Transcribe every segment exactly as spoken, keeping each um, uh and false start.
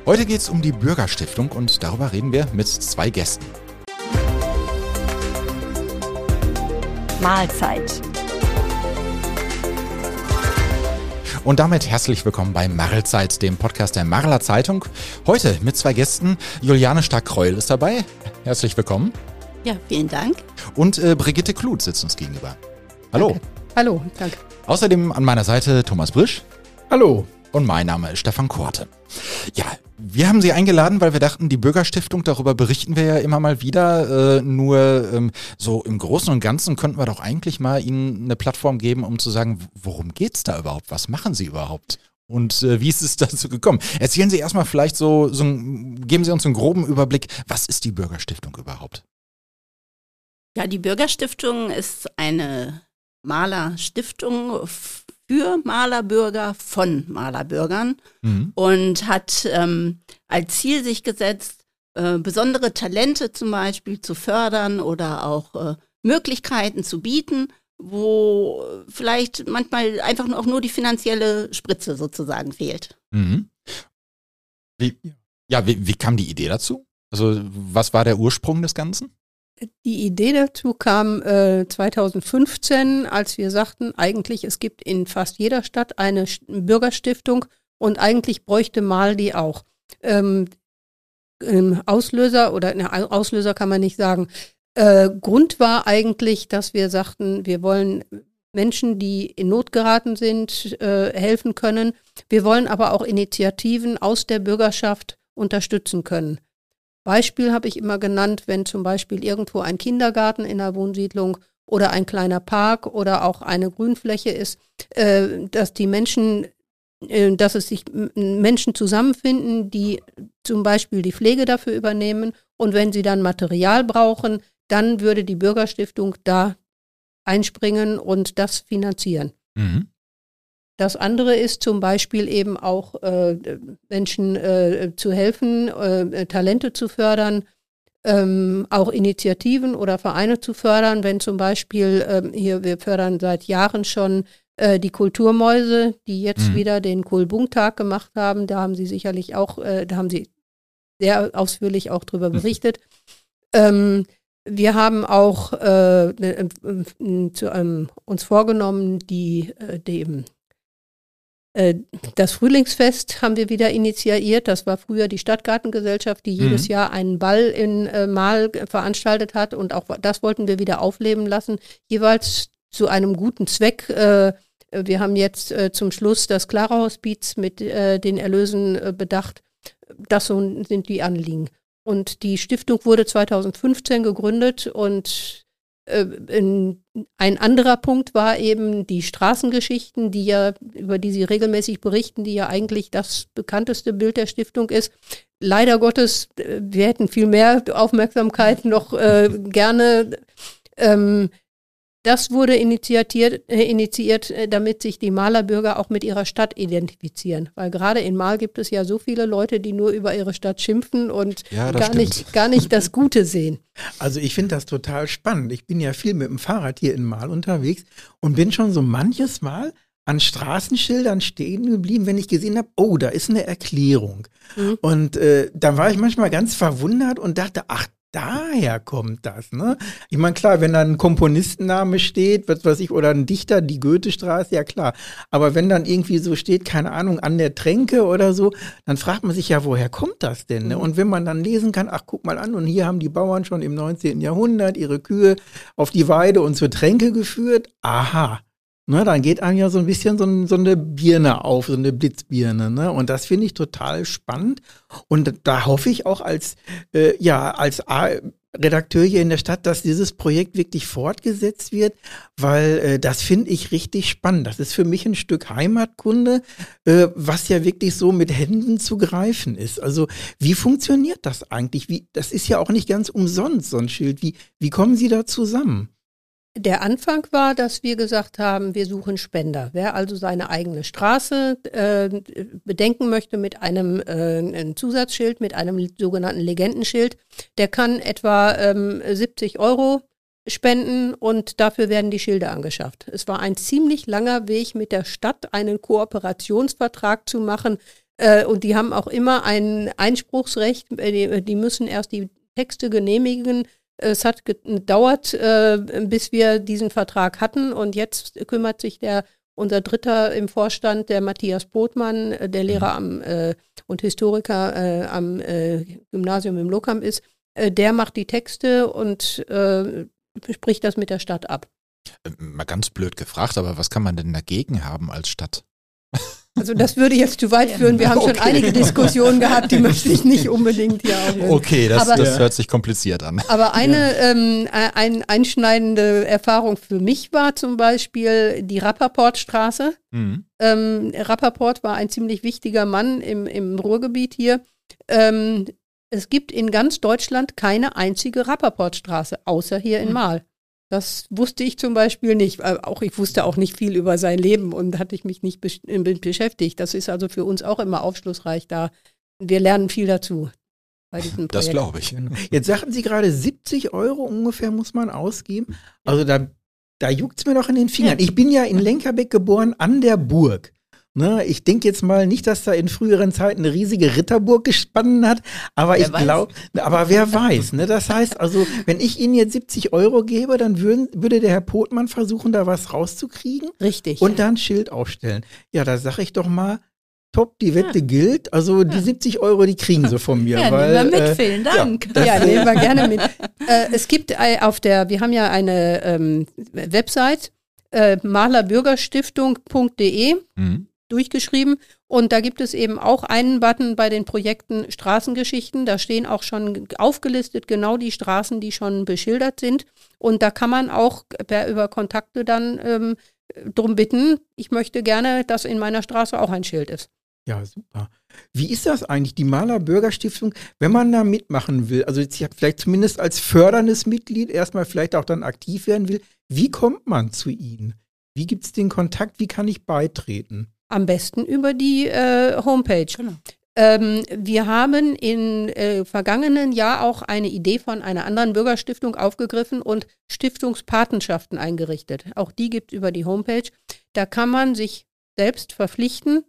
Heute geht es um die Bürgerstiftung und darüber reden wir mit zwei Gästen. Mahlzeit. Und damit herzlich willkommen bei Marlzeit, dem Podcast der Marler Zeitung. Heute mit zwei Gästen. Juliane Stark-Kreuel ist dabei. Herzlich willkommen. Ja, vielen Dank. Und äh, Brigitte Kluth sitzt uns gegenüber. Hallo. Danke. Hallo, danke. Außerdem an meiner Seite Thomas Brisch. Hallo. Und mein Name ist Stefan Korte. Ja, wir haben Sie eingeladen, weil wir dachten, die Bürgerstiftung, darüber berichten wir ja immer mal wieder. Äh, nur ähm, so im Großen und Ganzen könnten wir doch eigentlich mal Ihnen eine Plattform geben, um zu sagen, worum geht's da überhaupt? Was machen Sie überhaupt? Und äh, wie ist es dazu gekommen? Erzählen Sie erstmal vielleicht so, so ein, geben Sie uns einen groben Überblick. Was ist die Bürgerstiftung überhaupt? Ja, die Bürgerstiftung ist eine Malerstiftung für Malerbürger von Malerbürgern mhm. und hat ähm, als Ziel sich gesetzt, äh, besondere Talente zum Beispiel zu fördern oder auch äh, Möglichkeiten zu bieten, wo vielleicht manchmal einfach auch nur die finanzielle Spritze sozusagen fehlt. Mhm. Wie, ja, wie, wie kam die Idee dazu? Also was war der Ursprung des Ganzen? Die Idee dazu kam äh, zweitausendfünfzehn, als wir sagten, eigentlich es gibt in fast jeder Stadt eine Bürgerstiftung und eigentlich bräuchte Mal die auch. Ähm, ähm, Auslöser oder ne, Auslöser kann man nicht sagen. Äh, Grund war eigentlich, dass wir sagten, wir wollen Menschen, die in Not geraten sind, äh, helfen können. Wir wollen aber auch Initiativen aus der Bürgerschaft unterstützen können. Beispiel habe ich immer genannt, wenn zum Beispiel irgendwo ein Kindergarten in der Wohnsiedlung oder ein kleiner Park oder auch eine Grünfläche ist, äh, dass die Menschen, äh, dass es sich Menschen zusammenfinden, die zum Beispiel die Pflege dafür übernehmen und wenn sie dann Material brauchen, dann würde die Bürgerstiftung da einspringen und das finanzieren. Mhm. Das andere ist zum Beispiel eben auch äh, Menschen äh, zu helfen, äh, Talente zu fördern, ähm, auch Initiativen oder Vereine zu fördern. Wenn zum Beispiel äh, hier, wir fördern seit Jahren schon äh, die Kulturmäuse, die jetzt mhm. wieder den Kulbung-Tag gemacht haben. Da haben Sie sicherlich auch, äh, da haben Sie sehr ausführlich auch drüber berichtet. Mhm. Ähm, wir haben auch äh, äh, äh, zu, ähm, uns vorgenommen, die äh, dem Das Frühlingsfest haben wir wieder initiiert. Das war früher die Stadtgartengesellschaft, die jedes mhm. Jahr einen Ball in äh, Mal veranstaltet hat. Und auch das wollten wir wieder aufleben lassen, jeweils zu einem guten Zweck. Äh, wir haben jetzt äh, zum Schluss das Clara-Hospiz mit äh, den Erlösen äh, bedacht. Das so sind die Anliegen. Und die Stiftung wurde zweitausendfünfzehn gegründet und ein anderer Punkt war eben die Straßengeschichten, die ja, über die Sie regelmäßig berichten, die ja eigentlich das bekannteste Bild der Stiftung ist. Leider Gottes, wir hätten viel mehr Aufmerksamkeit noch äh, gerne. Ähm, das wurde initiiert, äh, initiiert, damit sich die Malerbürger auch mit ihrer Stadt identifizieren. Weil gerade in Mal gibt es ja so viele Leute, die nur über ihre Stadt schimpfen und ja, gar, nicht, gar nicht das Gute sehen. Also ich finde das total spannend. Ich bin ja viel mit dem Fahrrad hier in Mal unterwegs und bin schon so manches Mal an Straßenschildern stehen geblieben, wenn ich gesehen habe, oh, da ist eine Erklärung. Mhm. Und äh, da war ich manchmal ganz verwundert und dachte, ach, daher kommt das, ne? Ich meine, klar, wenn da ein Komponistenname steht, was weiß ich, oder ein Dichter, die Goethestraße, ja klar. Aber wenn dann irgendwie so steht, keine Ahnung, an der Tränke oder so, dann fragt man sich ja, woher kommt das denn? Ne? Und wenn man dann lesen kann, ach, guck mal an, und hier haben die Bauern schon im neunzehnten Jahrhundert ihre Kühe auf die Weide und zur Tränke geführt, aha. Ne, dann geht einem ja so ein bisschen so, ein, so eine Birne auf, so eine Blitzbirne. Ne? Und das finde ich total spannend. Und da hoffe ich auch als, äh, ja, als A- Redakteur hier in der Stadt, dass dieses Projekt wirklich fortgesetzt wird, weil äh, das finde ich richtig spannend. Das ist für mich ein Stück Heimatkunde, äh, was ja wirklich so mit Händen zu greifen ist. Also wie funktioniert das eigentlich? Wie, das ist ja auch nicht ganz umsonst, so ein Schild. Wie, wie kommen Sie da zusammen? Der Anfang war, dass wir gesagt haben, wir suchen Spender. Wer also seine eigene Straße äh, bedenken möchte mit einem äh, einem Zusatzschild, mit einem sogenannten Legendenschild, der kann etwa ähm, siebzig Euro spenden und dafür werden die Schilder angeschafft. Es war ein ziemlich langer Weg mit der Stadt, einen Kooperationsvertrag zu machen, Äh, und die haben auch immer ein Einspruchsrecht. Die, die müssen erst die Texte genehmigen. Es hat gedauert, äh, bis wir diesen Vertrag hatten. Und jetzt kümmert sich der unser Dritter im Vorstand, der Matthias Botmann, der Lehrer am, äh, und Historiker äh, am äh, Gymnasium im Lohkamp ist, äh, der macht die Texte und äh, spricht das mit der Stadt ab. Mal ganz blöd gefragt, aber was kann man denn dagegen haben als Stadt? Also das würde jetzt zu weit führen. Wir haben okay. schon einige Diskussionen gehabt, die möchte ich nicht unbedingt hier aufnehmen. Okay, das, aber, das hört sich kompliziert an. Aber eine ja. ähm, ein, einschneidende Erfahrung für mich war zum Beispiel die Rappaportstraße. Mhm. Ähm, Rappaport war ein ziemlich wichtiger Mann im, im Ruhrgebiet hier. Ähm, es gibt in ganz Deutschland keine einzige Rappaportstraße, außer hier in Marl. Das wusste ich zum Beispiel nicht. Auch ich wusste auch nicht viel über sein Leben und hatte ich mich nicht besch- beschäftigt. Das ist also für uns auch immer aufschlussreich da. Wir lernen viel dazu bei diesem Projekt. Das glaube ich. Jetzt sagten Sie gerade, siebzig Euro ungefähr muss man ausgeben. Also da, da juckt es mir noch in den Fingern. Ich bin ja in Lenkerbeck geboren, an der Burg. Ne, ich denke jetzt mal nicht, dass da in früheren Zeiten eine riesige Ritterburg gespannt hat, aber wer ich glaube, aber wer weiß, ne? Das heißt also, wenn ich Ihnen jetzt siebzig Euro gebe, dann würden, würde der Herr Potmann versuchen, da was rauszukriegen. Richtig. Und dann ein Schild aufstellen. Ja, da sage ich doch mal, top, die Wette ja. gilt. Also die ja. siebzig Euro, die kriegen sie von mir. Ja, weil, nehmen wir mit, äh, vielen Dank. Ja, ja nehmen wir gerne mit. äh, es gibt auf der, wir haben ja eine ähm, Website, äh, malerbürgerstiftung punkt de. Mhm. durchgeschrieben und da gibt es eben auch einen Button bei den Projekten Straßengeschichten, da stehen auch schon aufgelistet genau die Straßen, die schon beschildert sind und da kann man auch per, über Kontakte dann ähm, drum bitten, ich möchte gerne, dass in meiner Straße auch ein Schild ist. Ja, super. Wie ist das eigentlich, die Malerbürgerstiftung, wenn man da mitmachen will, also jetzt vielleicht zumindest als förderndes Mitglied erstmal vielleicht auch dann aktiv werden will, wie kommt man zu Ihnen? Wie gibt es den Kontakt, wie kann ich beitreten? Am besten über die äh, Homepage. Genau. Ähm, wir haben im äh, vergangenen Jahr auch eine Idee von einer anderen Bürgerstiftung aufgegriffen und Stiftungspatenschaften eingerichtet. Auch die gibt es über die Homepage. Da kann man sich selbst verpflichten,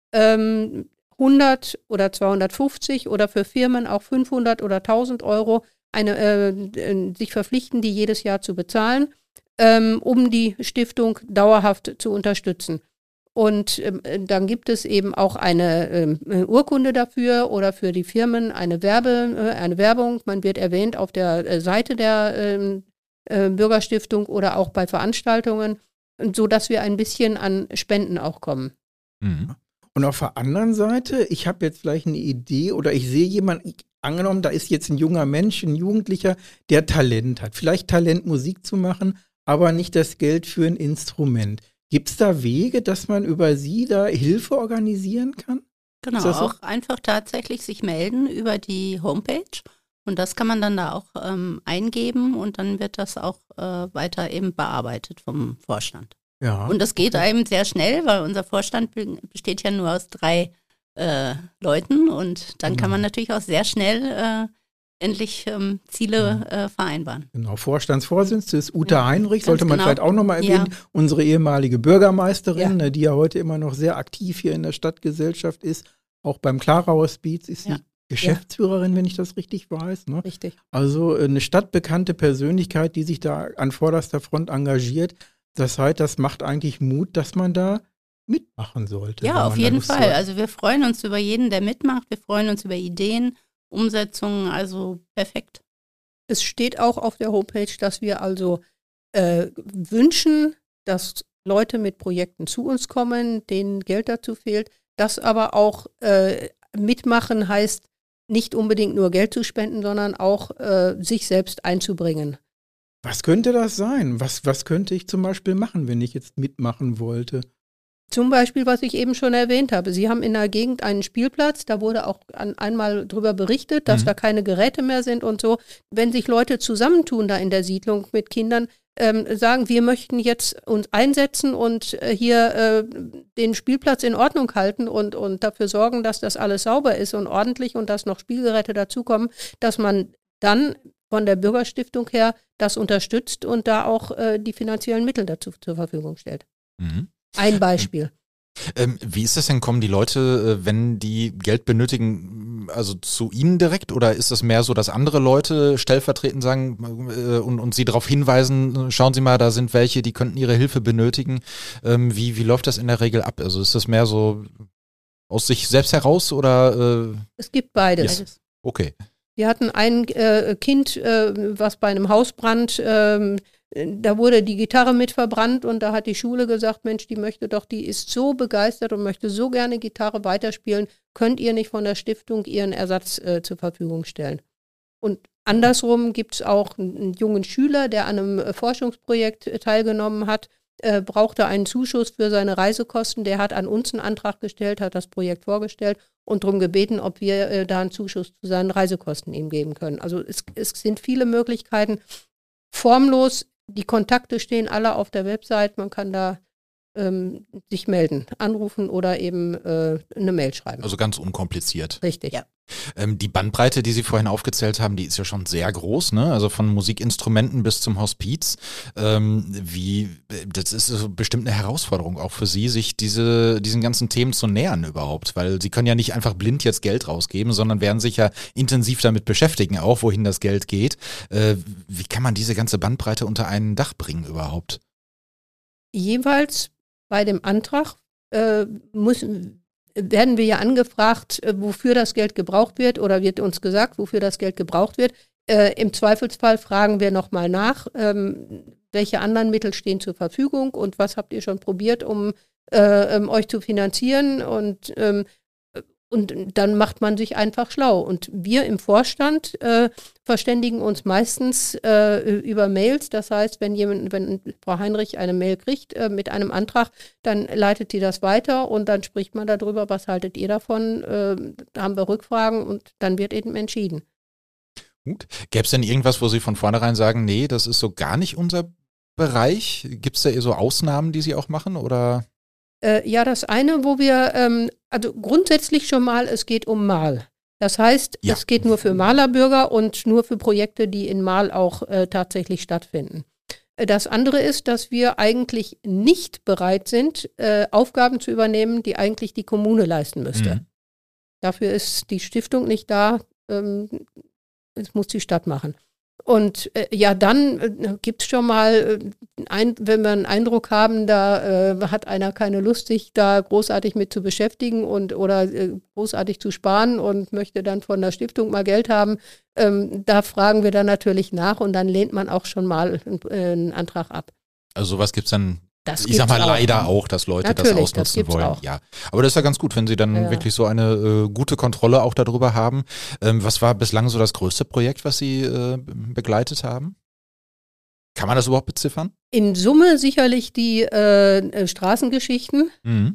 ähm, hundert oder zweihundertfünfzig oder für Firmen auch fünfhundert oder tausend Euro eine, äh, sich verpflichten, die jedes Jahr zu bezahlen, ähm, um die Stiftung dauerhaft zu unterstützen. Und äh, dann gibt es eben auch eine äh, Urkunde dafür oder für die Firmen eine, Werbe, äh, eine Werbung. Man wird erwähnt auf der äh, Seite der äh, äh, Bürgerstiftung oder auch bei Veranstaltungen, sodass wir ein bisschen an Spenden auch kommen. Mhm. Und auf der anderen Seite, ich habe jetzt vielleicht eine Idee oder ich sehe jemanden, angenommen, da ist jetzt ein junger Mensch, ein Jugendlicher, der Talent hat. Vielleicht Talent, Musik zu machen, aber nicht das Geld für ein Instrument. Gibt es da Wege, dass man über Sie da Hilfe organisieren kann? Genau, so? auch einfach tatsächlich sich melden über die Homepage und das kann man dann da auch ähm, eingeben und dann wird das auch äh, weiter eben bearbeitet vom Vorstand. Ja. Und das geht einem sehr schnell, weil unser Vorstand besteht ja nur aus drei äh, Leuten und dann genau. kann man natürlich auch sehr schnell äh, endlich ähm, Ziele äh, vereinbaren. Genau, Vorstandsvorsitzende ist Ute ja, Heinrich, sollte man genau. vielleicht auch nochmal erwähnen, ja. unsere ehemalige Bürgermeisterin, ja. die ja heute immer noch sehr aktiv hier in der Stadtgesellschaft ist, auch beim Klarauer Speeds ist ja. sie Geschäftsführerin, ja. wenn ich das richtig weiß. Ne? Richtig. Also eine stadtbekannte Persönlichkeit, die sich da an vorderster Front engagiert. Das heißt, das macht eigentlich Mut, dass man da mitmachen sollte. Ja, auf jeden Fall. Hat. Also wir freuen uns über jeden, der mitmacht. Wir freuen uns über Ideen, Umsetzungen, also perfekt. Es steht auch auf der Homepage, dass wir also äh, wünschen, dass Leute mit Projekten zu uns kommen, denen Geld dazu fehlt. Das aber auch äh, mitmachen heißt, nicht unbedingt nur Geld zu spenden, sondern auch äh, sich selbst einzubringen. Was könnte das sein? Was, was könnte ich zum Beispiel machen, wenn ich jetzt mitmachen wollte? Zum Beispiel, was ich eben schon erwähnt habe. Sie haben in der Gegend einen Spielplatz, da wurde auch an, einmal drüber berichtet, dass mhm. da keine Geräte mehr sind und so. Wenn sich Leute zusammentun da in der Siedlung mit Kindern, ähm, sagen, wir möchten jetzt uns einsetzen und äh, hier äh, den Spielplatz in Ordnung halten und, und dafür sorgen, dass das alles sauber ist und ordentlich und dass noch Spielgeräte dazukommen, dass man dann von der Bürgerstiftung her das unterstützt und da auch äh, die finanziellen Mittel dazu zur Verfügung stellt. Mhm. Ein Beispiel. Ähm, wie ist das denn? Kommen die Leute, äh, wenn die Geld benötigen, also zu Ihnen direkt oder ist das mehr so, dass andere Leute stellvertretend sagen äh, und, und Sie darauf hinweisen, schauen Sie mal, da sind welche, die könnten Ihre Hilfe benötigen. Ähm, wie, wie läuft das in der Regel ab? Also ist das mehr so aus sich selbst heraus oder? Äh, es gibt beides. Yes. Okay. Wir hatten ein äh, Kind, äh, was bei einem Hausbrand, äh, da wurde die Gitarre mit verbrannt und da hat die Schule gesagt, Mensch, die möchte doch, die ist so begeistert und möchte so gerne Gitarre weiterspielen, könnt ihr nicht von der Stiftung ihren Ersatz äh, zur Verfügung stellen? Und andersrum gibt es auch einen, einen jungen Schüler, der an einem äh, Forschungsprojekt äh, teilgenommen hat, äh, brauchte einen Zuschuss für seine Reisekosten, der hat an uns einen Antrag gestellt, hat das Projekt vorgestellt und darum gebeten, ob wir äh, da einen Zuschuss zu seinen Reisekosten ihm geben können. Also es, es sind viele Möglichkeiten, formlos. Die Kontakte stehen alle auf der Website. Man kann da ähm, sich melden, anrufen oder eben äh, eine Mail schreiben. Also ganz unkompliziert. Richtig. Ja. Ähm, die Bandbreite, die Sie vorhin aufgezählt haben, die ist ja schon sehr groß, ne? Also von Musikinstrumenten bis zum Hospiz. Ähm, wie, das ist so bestimmt eine Herausforderung auch für Sie, sich diese, diesen ganzen Themen zu nähern überhaupt, weil Sie können ja nicht einfach blind jetzt Geld rausgeben, sondern werden sich ja intensiv damit beschäftigen, auch wohin das Geld geht. Äh, wie kann man diese ganze Bandbreite unter ein Dach bringen überhaupt? Jeweils bei dem Antrag äh, müssen werden wir ja angefragt, wofür das Geld gebraucht wird oder wird uns gesagt, wofür das Geld gebraucht wird. Äh, im Zweifelsfall fragen wir nochmal nach, ähm, welche anderen Mittel stehen zur Verfügung und was habt ihr schon probiert, um äh, ähm, euch zu finanzieren und ähm, Und dann macht man sich einfach schlau. Und wir im Vorstand äh, verständigen uns meistens äh, über Mails. Das heißt, wenn jemand, wenn Frau Heinrich eine Mail kriegt äh, mit einem Antrag, dann leitet die das weiter und dann spricht man darüber, was haltet ihr davon? Äh, da haben wir Rückfragen und dann wird eben entschieden. Gut. Gäbe es denn irgendwas, wo Sie von vornherein sagen, nee, das ist so gar nicht unser Bereich? Gibt es da eher so Ausnahmen, die Sie auch machen oder? Äh, ja, das eine, wo wir, ähm, also grundsätzlich schon mal, es geht um Mal. Das heißt, Ja. es geht nur für Malerbürger und nur für Projekte, die in Mal auch äh, tatsächlich stattfinden. Äh, das andere ist, dass wir eigentlich nicht bereit sind, äh, Aufgaben zu übernehmen, die eigentlich die Kommune leisten müsste. Mhm. Dafür ist die Stiftung nicht da, ähm, das muss die Stadt machen. Und äh, ja, dann äh, gibt es schon mal, äh, ein, wenn wir einen Eindruck haben, da äh, hat einer keine Lust, sich da großartig mit zu beschäftigen und oder äh, großartig zu sparen und möchte dann von der Stiftung mal Geld haben, ähm, da fragen wir dann natürlich nach und dann lehnt man auch schon mal äh, einen Antrag ab. Also sowas gibt's dann, Das ich sag mal gibt's auch. leider auch, dass Leute Natürlich, das das ausnutzen gibt's wollen. auch. Ja, aber das ist ja ganz gut, wenn Sie dann Ja. wirklich so eine äh, gute Kontrolle auch darüber haben. Ähm, was war bislang so das größte Projekt, was Sie äh, begleitet haben? Kann man das überhaupt beziffern? In Summe sicherlich die äh, Straßengeschichten. Mhm.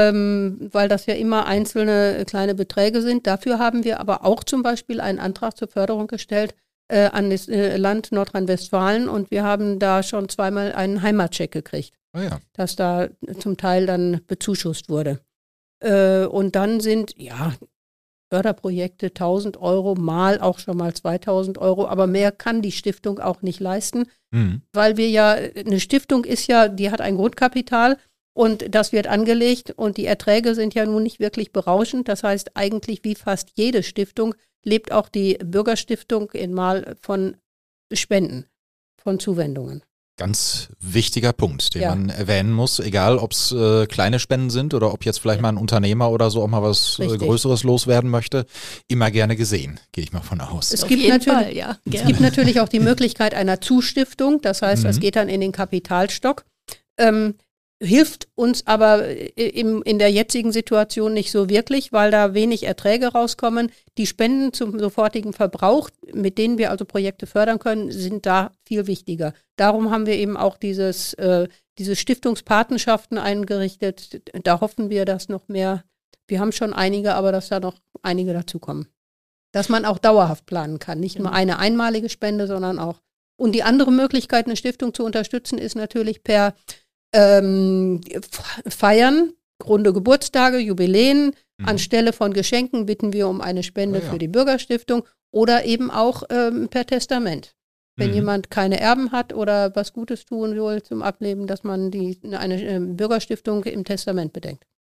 Ähm, weil das ja immer einzelne äh, kleine Beträge sind. Dafür haben wir aber auch zum Beispiel einen Antrag zur Förderung gestellt äh, an das äh, Land Nordrhein-Westfalen und wir haben da schon zweimal einen Heimatcheck gekriegt, Oh ja. dass da zum Teil dann bezuschusst wurde. Äh, und dann sind, ja, Förderprojekte tausend Euro, mal auch schon mal zweitausend Euro, aber mehr kann die Stiftung auch nicht leisten, Mhm. weil wir ja, eine Stiftung ist ja, die hat ein Grundkapital, und das wird angelegt und die Erträge sind ja nun nicht wirklich berauschend. Das heißt, eigentlich wie fast jede Stiftung lebt auch die Bürgerstiftung in Mal von Spenden, von Zuwendungen. Ganz wichtiger Punkt, den Ja. man erwähnen muss, egal ob es äh, kleine Spenden sind oder ob jetzt vielleicht mal ein Unternehmer oder so auch mal was äh, Richtig. Größeres loswerden möchte. Immer gerne gesehen, gehe ich mal von aus. Es Auf gibt jeden natürlich, Fall, ja. es Gerne. gibt natürlich auch die Möglichkeit einer Zustiftung. Das heißt, das Mhm. geht dann in den Kapitalstock. Ähm, hilft uns aber im, in der jetzigen Situation nicht so wirklich, weil da wenig Erträge rauskommen. Die Spenden zum sofortigen Verbrauch, mit denen wir also Projekte fördern können, sind da viel wichtiger. Darum haben wir eben auch dieses, äh, diese Stiftungspatenschaften eingerichtet. Da hoffen wir, dass noch mehr, wir haben schon einige, aber dass da noch einige dazukommen. Dass man auch dauerhaft planen kann. Nicht nur eine einmalige Spende, sondern auch. Und die andere Möglichkeit, eine Stiftung zu unterstützen, ist natürlich per Ähm, Feiern, runde Geburtstage, Jubiläen. Mhm. Anstelle von Geschenken bitten wir um eine Spende Ah, ja. für die Bürgerstiftung oder eben auch ähm, per Testament. Wenn Mhm. jemand keine Erben hat oder was Gutes tun will zum Ableben, dass man die, eine ähm, Bürgerstiftung im Testament bedenkt.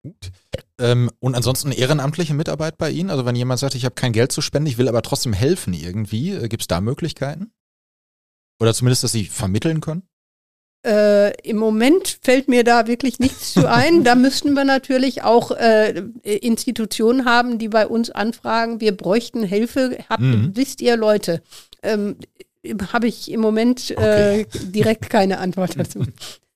Gut. Ähm, und ansonsten ehrenamtliche Mitarbeit bei Ihnen? Also wenn jemand sagt, ich habe kein Geld zu spenden, ich will aber trotzdem helfen irgendwie, äh, gibt es da Möglichkeiten? Oder zumindest, dass Sie vermitteln können? Äh, Im Moment fällt mir da wirklich nichts zu ein. Da müssten wir natürlich auch äh, Institutionen haben, die bei uns anfragen, wir bräuchten Hilfe. Habt, mhm. Wisst ihr, Leute? Ähm, habe ich im Moment äh, okay. direkt keine Antwort dazu.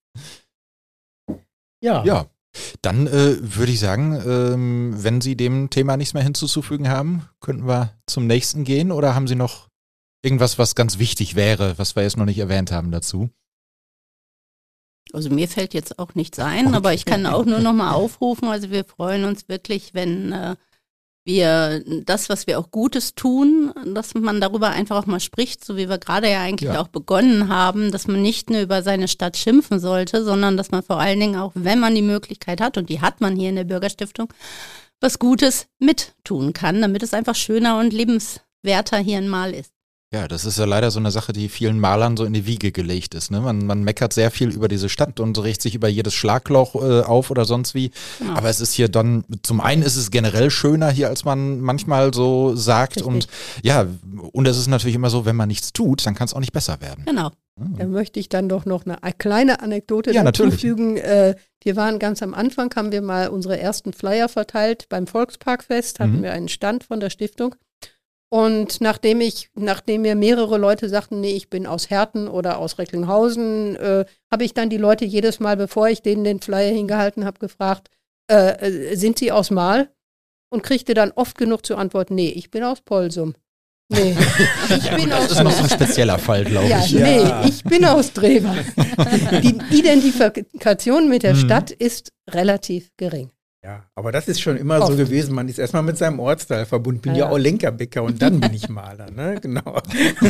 Ja. Ja. Dann äh, würde ich sagen, ähm, wenn Sie dem Thema nichts mehr hinzuzufügen haben, könnten wir zum nächsten gehen, oder haben Sie noch irgendwas, was ganz wichtig wäre, was wir jetzt noch nicht erwähnt haben dazu? Also mir fällt jetzt auch nichts ein, okay. aber ich kann auch nur noch mal aufrufen, also wir freuen uns wirklich, wenn äh, wir das, was wir auch Gutes tun, dass man darüber einfach auch mal spricht, so wie wir gerade ja eigentlich ja. auch begonnen haben, dass man nicht nur über seine Stadt schimpfen sollte, sondern dass man vor allen Dingen auch, wenn man die Möglichkeit hat, und die hat man hier in der Bürgerstiftung, was Gutes mittun kann, damit es einfach schöner und lebenswerter hier in Marl ist. Ja, das ist ja leider so eine Sache, die vielen Malern so in die Wiege gelegt ist. Ne? Man, man meckert sehr viel über diese Stadt und regt sich über jedes Schlagloch äh, auf oder sonst wie. Ja. Aber es ist hier dann, zum einen ist es generell schöner hier, als man manchmal so sagt. Richtig. Und ja, und es ist natürlich immer so, wenn man nichts tut, dann kann es auch nicht besser werden. Genau. Da möchte ich dann doch noch eine kleine Anekdote ja, dazu fügen. Äh, wir waren ganz am Anfang, haben wir mal unsere ersten Flyer verteilt beim Volksparkfest, hatten mhm. wir einen Stand von der Stiftung. Und nachdem ich, nachdem mir mehrere Leute sagten, nee, ich bin aus Herten oder aus Recklinghausen, äh, habe ich dann die Leute jedes Mal, bevor ich denen den Flyer hingehalten habe, gefragt, äh, sind sie aus Marl? Und kriegte dann oft genug zur Antwort, nee, ich bin aus Polsum. Nee, ich ja, bin gut, aus das ist noch so ein spezieller Fall, glaube ja, ich. Ja, nee, ich bin aus Drewer. Die Identifikation mit der mhm. Stadt ist relativ gering. Ja, aber das ist schon immer Oft. so gewesen. Man ist erstmal mit seinem Ortsteil verbunden. Bin ja, ja auch Lenkerbäcker und dann bin ich Maler, ne? Genau.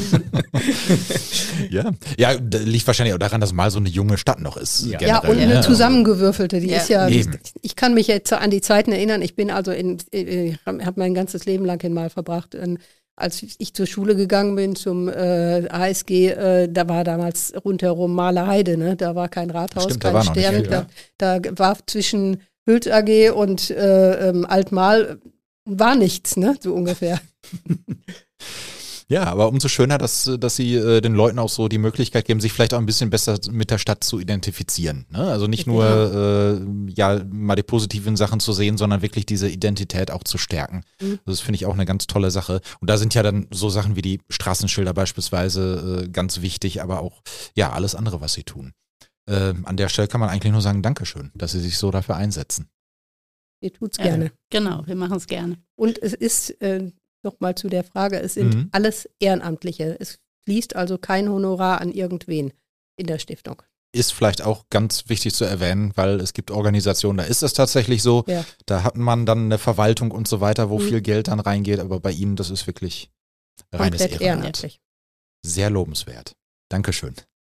ja. ja, liegt wahrscheinlich auch daran, dass Marl so eine junge Stadt noch ist. Ja, ja und eine zusammengewürfelte. Die ja. ist ja, Eben. ich kann mich jetzt an die Zeiten erinnern. Ich bin also in, ich habe mein ganzes Leben lang in Marl verbracht. Und als ich zur Schule gegangen bin, zum äh, A S G, äh, da war damals rundherum Marler Heide, ne? Da war kein Rathaus, Stimmt, kein da Stern. Viel, ja. da, da war zwischen Hülz A G und äh, ähm, Altmarl war nichts, ne, so ungefähr. Ja, aber umso schöner, dass, dass Sie äh, den Leuten auch so die Möglichkeit geben, sich vielleicht auch ein bisschen besser mit der Stadt zu identifizieren. Ne? Also nicht nur äh, ja mal die positiven Sachen zu sehen, sondern wirklich diese Identität auch zu stärken. Mhm. Das finde ich auch eine ganz tolle Sache. Und da sind ja dann so Sachen wie die Straßenschilder beispielsweise äh, ganz wichtig, aber auch ja alles andere, was Sie tun. Äh, an der Stelle kann man eigentlich nur sagen, Dankeschön, dass Sie sich so dafür einsetzen. Ihr tut's gerne. Ja, genau, wir machen es gerne. Und es ist, äh, nochmal zu der Frage, es sind mhm. alles Ehrenamtliche. Es fließt also kein Honorar an irgendwen in der Stiftung. Ist vielleicht auch ganz wichtig zu erwähnen, weil es gibt Organisationen, da ist es tatsächlich so, ja. da hat man dann eine Verwaltung und so weiter, wo mhm. viel Geld dann reingeht, aber bei Ihnen, das ist wirklich reines Komplett Ehrenamt. Ehrenamtlich. Sehr lobenswert. Dankeschön.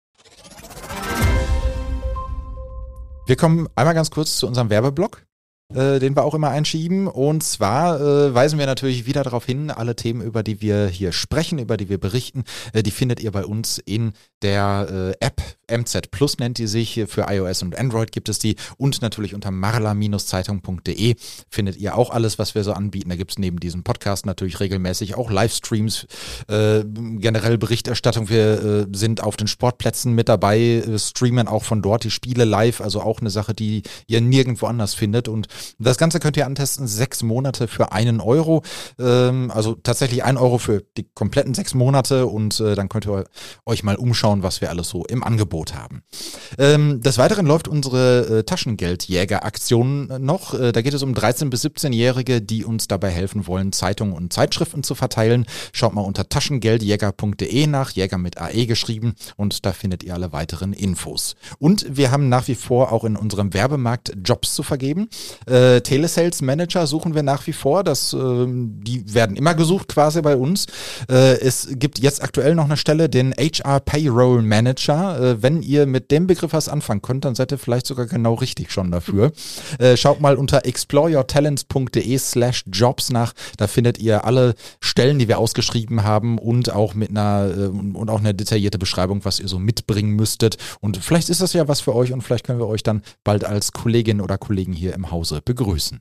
Wir kommen einmal ganz kurz zu unserem Werbeblock, äh, den wir auch immer einschieben. Und zwar äh, weisen wir natürlich wieder darauf hin, alle Themen, über die wir hier sprechen, über die wir berichten, äh, die findet ihr bei uns in der äh, App. M Z Plus nennt die sich, für iOS und Android gibt es die, und natürlich unter marla Zeitung punkt de findet ihr auch alles, was wir so anbieten. Da gibt es neben diesem Podcast natürlich regelmäßig auch Livestreams, äh, generell Berichterstattung. Wir äh, sind auf den Sportplätzen mit dabei, äh, streamen auch von dort die Spiele live, also auch eine Sache, die ihr nirgendwo anders findet. Und das Ganze könnt ihr antesten, sechs Monate für einen Euro, ähm, also tatsächlich ein Euro für die kompletten sechs Monate, und äh, dann könnt ihr euch mal umschauen, was wir alles so im Angebot haben. Ähm, des Weiteren läuft unsere äh, Taschengeldjäger-Aktion noch. Äh, da geht es um dreizehn- bis siebzehnjährige, die uns dabei helfen wollen, Zeitungen und Zeitschriften zu verteilen. Schaut mal unter taschengeldjäger punkt de nach, Jäger mit A E geschrieben, und da findet ihr alle weiteren Infos. Und wir haben nach wie vor auch in unserem Werbemarkt Jobs zu vergeben. Äh, Telesales Manager suchen wir nach wie vor. Das, äh, die werden immer gesucht quasi bei uns. Äh, es gibt jetzt aktuell noch eine Stelle, den H R Payroll Manager. Äh, wenn ihr mit dem Begriff was anfangen könnt, dann seid ihr vielleicht sogar genau richtig schon dafür. Äh, schaut mal unter exploreyourtalents.de slash jobs nach. Da findet ihr alle Stellen, die wir ausgeschrieben haben und auch mit einer äh, und auch eine detaillierte Beschreibung, was ihr so mitbringen müsstet. Und vielleicht ist das ja was für euch und vielleicht können wir euch dann bald als Kollegin oder Kollegen hier im Hause begrüßen.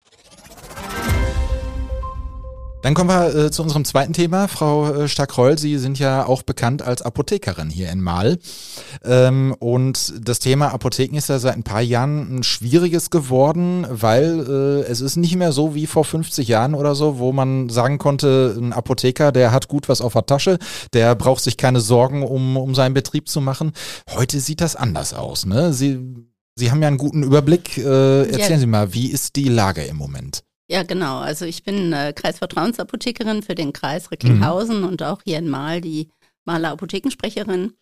Dann kommen wir äh, zu unserem zweiten Thema. Frau äh, Stark-Reul, Sie sind ja auch bekannt als Apothekerin hier in Marl. Ähm, und das Thema Apotheken ist ja seit ein paar Jahren ein schwieriges geworden, weil äh, es ist nicht mehr so wie vor fünfzig Jahren oder so, wo man sagen konnte, ein Apotheker, der hat gut was auf der Tasche, der braucht sich keine Sorgen, um, um seinen Betrieb zu machen. Heute sieht das anders aus, ne? Sie, Sie haben ja einen guten Überblick. Äh, erzählen ja. Sie mal, wie ist die Lage im Moment? Ja, genau. Also ich bin äh, Kreisvertrauensapothekerin für den Kreis Recklinghausen mhm. und auch hier in Marl die Marler Apothekensprecherin.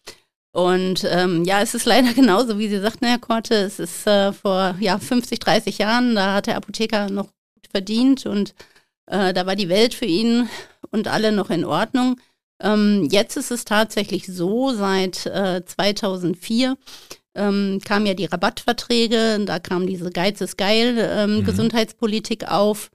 Und ähm, ja, es ist leider genauso, wie Sie sagten, Herr Korte. Es ist äh, vor ja, fünfzig, dreißig Jahren, da hat der Apotheker noch gut verdient und äh, da war die Welt für ihn und alle noch in Ordnung. Ähm, jetzt ist es tatsächlich so, seit äh, zweitausendvier Ähm, kamen ja die Rabattverträge, da kam diese Geiz ist geil ähm, mhm. Gesundheitspolitik auf.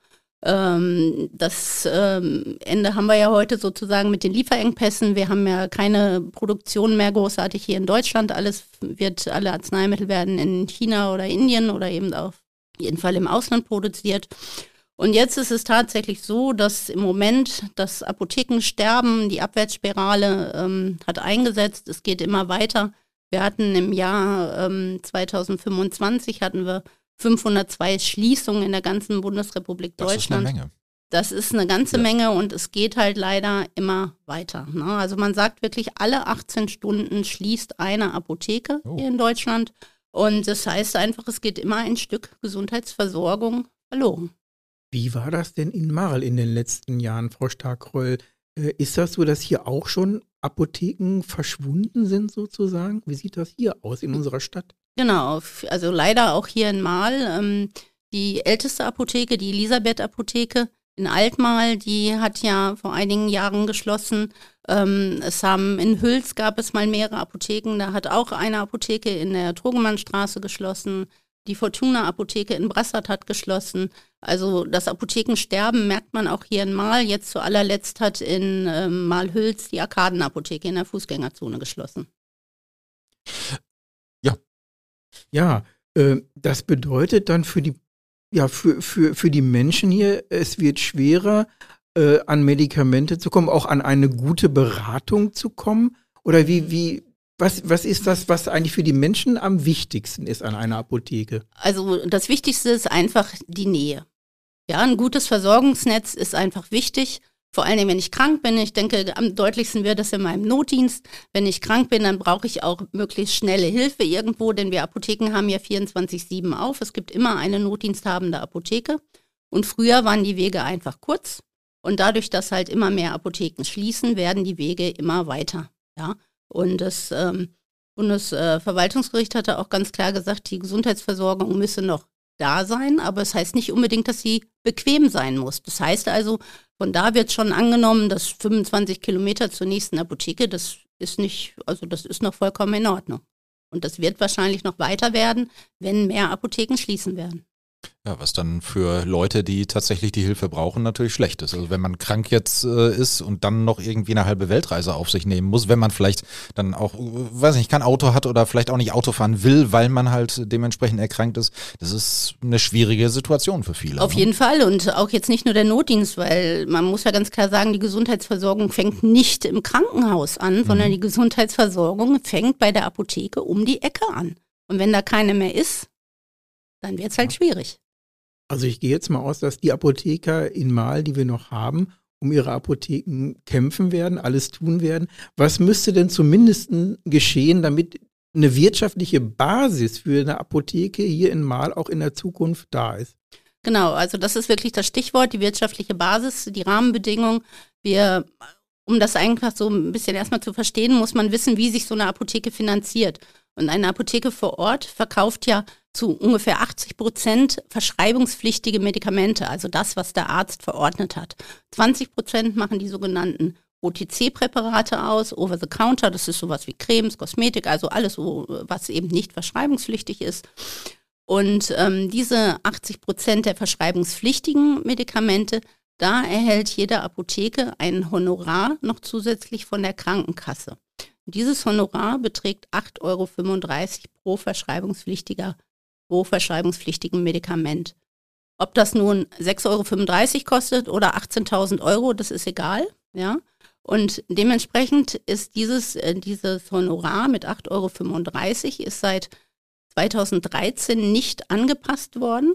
Ähm, das ähm, Ende haben wir ja heute sozusagen mit den Lieferengpässen. Wir haben ja keine Produktion mehr großartig hier in Deutschland. Alles wird, alle Arzneimittel werden in China oder Indien oder eben auf jeden Fall im Ausland produziert. Und jetzt ist es tatsächlich so, dass im Moment das Apothekensterben, die Abwärtsspirale ähm, hat eingesetzt. Es geht immer weiter. Wir hatten im Jahr ähm, zweitausendfünfundzwanzig hatten wir fünfhundertzwei Schließungen in der ganzen Bundesrepublik Deutschland. Das ist eine Menge. Das ist eine ganze ja. Menge und es geht halt leider immer weiter. Ne? Also man sagt wirklich, alle achtzehn Stunden schließt eine Apotheke oh. hier in Deutschland. Und das heißt einfach, es geht immer ein Stück Gesundheitsversorgung verloren. Wie war das denn in Marl in den letzten Jahren, Frau Stark-Reul? Äh, ist das so, dass hier auch schon Apotheken verschwunden sind sozusagen? Wie sieht das hier aus in unserer Stadt? Genau, also leider auch hier in Marl. Ähm, die älteste Apotheke, die Elisabeth-Apotheke in Altmarl, die hat ja vor einigen Jahren geschlossen. Ähm, es haben in Hüls gab es mal mehrere Apotheken, da hat auch eine Apotheke in der Trogemannstraße geschlossen. Die Fortuna-Apotheke in Brassard hat geschlossen. Also das Apothekensterben merkt man auch hier in Marl. Jetzt zu allerletzt hat in ähm, Marl-Hüls die Arkaden-Apotheke in der Fußgängerzone geschlossen. Ja. Ja, äh, das bedeutet dann für die, ja, für, für, für die Menschen hier, es wird schwerer, äh, an Medikamente zu kommen, auch an eine gute Beratung zu kommen? Oder wie, wie Was, was ist das, was eigentlich für die Menschen am wichtigsten ist an einer Apotheke? Also das Wichtigste ist einfach die Nähe. Ja, ein gutes Versorgungsnetz ist einfach wichtig. Vor allem, wenn ich krank bin. Ich denke, am deutlichsten wird das in meinem Notdienst. Wenn ich krank bin, dann brauche ich auch möglichst schnelle Hilfe irgendwo, denn wir Apotheken haben ja vierundzwanzig sieben auf. Es gibt immer eine notdiensthabende Apotheke. Und früher waren die Wege einfach kurz. Und dadurch, dass halt immer mehr Apotheken schließen, werden die Wege immer weiter. Ja. Und das ähm, Bundesverwaltungsgericht hatte auch ganz klar gesagt, die Gesundheitsversorgung müsse noch da sein, aber es heißt nicht unbedingt, dass sie bequem sein muss. Das heißt also, von da wird schon angenommen, dass fünfundzwanzig Kilometer zur nächsten Apotheke, das ist nicht, also das ist noch vollkommen in Ordnung. Und das wird wahrscheinlich noch weiter werden, wenn mehr Apotheken schließen werden. Ja, was dann für Leute, die tatsächlich die Hilfe brauchen, natürlich schlecht ist. Also wenn man krank jetzt äh, ist und dann noch irgendwie eine halbe Weltreise auf sich nehmen muss, wenn man vielleicht dann auch, weiß nicht, kein Auto hat oder vielleicht auch nicht Auto fahren will, weil man halt dementsprechend erkrankt ist, das ist eine schwierige Situation für viele. Auf ne? jeden Fall und auch jetzt nicht nur der Notdienst, weil man muss ja ganz klar sagen, die Gesundheitsversorgung fängt nicht im Krankenhaus an, mhm. sondern die Gesundheitsversorgung fängt bei der Apotheke um die Ecke an. Und wenn da keine mehr ist, dann wird es halt schwierig. Also ich gehe jetzt mal aus, dass die Apotheker in Marl, die wir noch haben, um ihre Apotheken kämpfen werden, alles tun werden. Was müsste denn zumindest geschehen, damit eine wirtschaftliche Basis für eine Apotheke hier in Marl auch in der Zukunft da ist? Genau, also das ist wirklich das Stichwort, die wirtschaftliche Basis, die Rahmenbedingungen. Wir, um das einfach so ein bisschen erstmal zu verstehen, muss man wissen, wie sich so eine Apotheke finanziert. Und eine Apotheke vor Ort verkauft ja zu ungefähr achtzig Prozent verschreibungspflichtige Medikamente, also das, was der Arzt verordnet hat. zwanzig Prozent machen die sogenannten O T C-Präparate aus, Over-the-Counter, das ist sowas wie Cremes, Kosmetik, also alles, was eben nicht verschreibungspflichtig ist. Und ähm, diese achtzig Prozent der verschreibungspflichtigen Medikamente, da erhält jede Apotheke ein Honorar noch zusätzlich von der Krankenkasse. Dieses Honorar beträgt acht Euro fünfunddreißig pro verschreibungspflichtiger, pro verschreibungspflichtigen Medikament. Ob das nun sechs Euro fünfunddreißig kostet oder achtzehntausend Euro, das ist egal, ja. Und dementsprechend ist dieses, äh, dieses Honorar mit acht Euro fünfunddreißig ist seit zweitausenddreizehn nicht angepasst worden.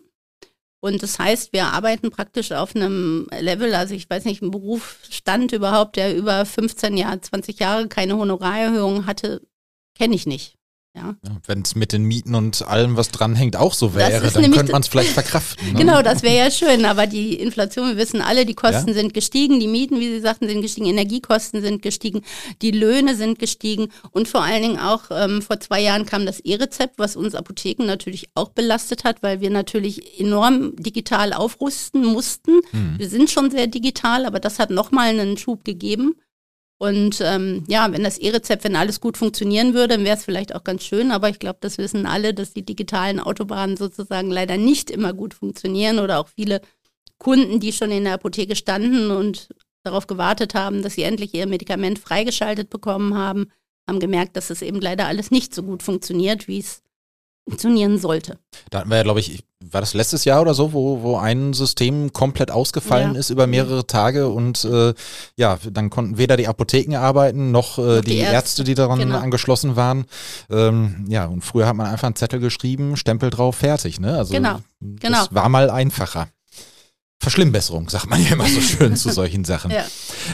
Und das heißt, wir arbeiten praktisch auf einem Level, also ich weiß nicht, ein Berufsstand überhaupt, der über fünfzehn Jahre, zwanzig Jahre keine Honorarerhöhung hatte, kenne ich nicht. Ja. Ja, wenn es mit den Mieten und allem, was dranhängt, auch so wäre, dann könnte man es vielleicht verkraften. Ne? Genau, das wäre ja schön, aber die Inflation, wir wissen alle, die Kosten ja. sind gestiegen, die Mieten, wie Sie sagten, sind gestiegen, Energiekosten sind gestiegen, die Löhne sind gestiegen und vor allen Dingen auch ähm, vor zwei Jahren kam das E-Rezept, was uns Apotheken natürlich auch belastet hat, weil wir natürlich enorm digital aufrüsten mussten. Mhm. Wir sind schon sehr digital, aber das hat nochmal einen Schub gegeben. Und ähm, ja, wenn das E-Rezept, wenn alles gut funktionieren würde, dann wäre es vielleicht auch ganz schön. Aber ich glaube, das wissen alle, dass die digitalen Autobahnen sozusagen leider nicht immer gut funktionieren. Oder auch viele Kunden, die schon in der Apotheke standen und darauf gewartet haben, dass sie endlich ihr Medikament freigeschaltet bekommen haben, haben gemerkt, dass es eben leider alles nicht so gut funktioniert, wie es funktionieren sollte. Da hatten wir ja, glaube ich, war das letztes Jahr oder so, wo, wo ein System komplett ausgefallen ja. ist über mehrere Tage und äh, ja, dann konnten weder die Apotheken arbeiten, noch äh, die, die Ärzte, Ärzte, die daran genau. angeschlossen waren. Ähm, ja, und früher hat man einfach einen Zettel geschrieben, Stempel drauf, fertig, ne? Also genau. das genau. war mal einfacher. Verschlimmbesserung, sagt man ja immer so schön zu solchen Sachen. Ja.